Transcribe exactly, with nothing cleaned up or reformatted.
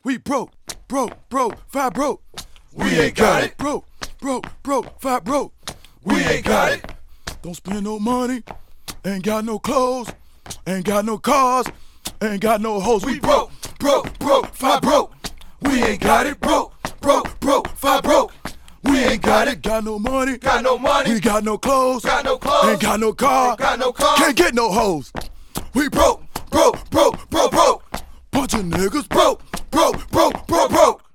We broke, broke, broke, five broke. We ain't got it. Broke, broke, broke, five broke. We ain't got it. Don't spend no money, ain't got no clothes, ain't got no cars, ain't got no hoes. We broke, broke, broke, five broke. We ain't got it. Broke, broke, broke, five broke. We ain't got it. Got no money, Got no money. we got no clothes, Got no clothes. ain't got no car, Got no car. can't get no hoes. We broke, broke, broke, broke, broke. Bunch of niggas broke, broke, broke, broke, broke.